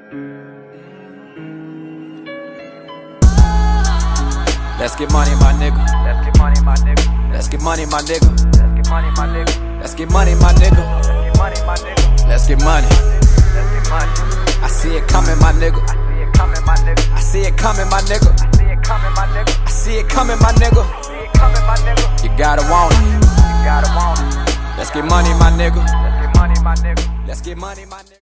Let's get money, my nigga. Let's get money, my nigga. Let's get money, my nigga. Let's get money, my nigga. Let's get money, my nigga. Let's get money, my nigga. Let's get money. Let's get money. I see it coming, my nigga. I see it coming, my nigga. I see it coming, my nigga. I see it coming, my I nigga. see it coming, my nigga. See it coming, my nigga. You gotta want it. You gotta want it. Let's get money, my nigga. Let's get money, my nigga. Let's get money, my nigga.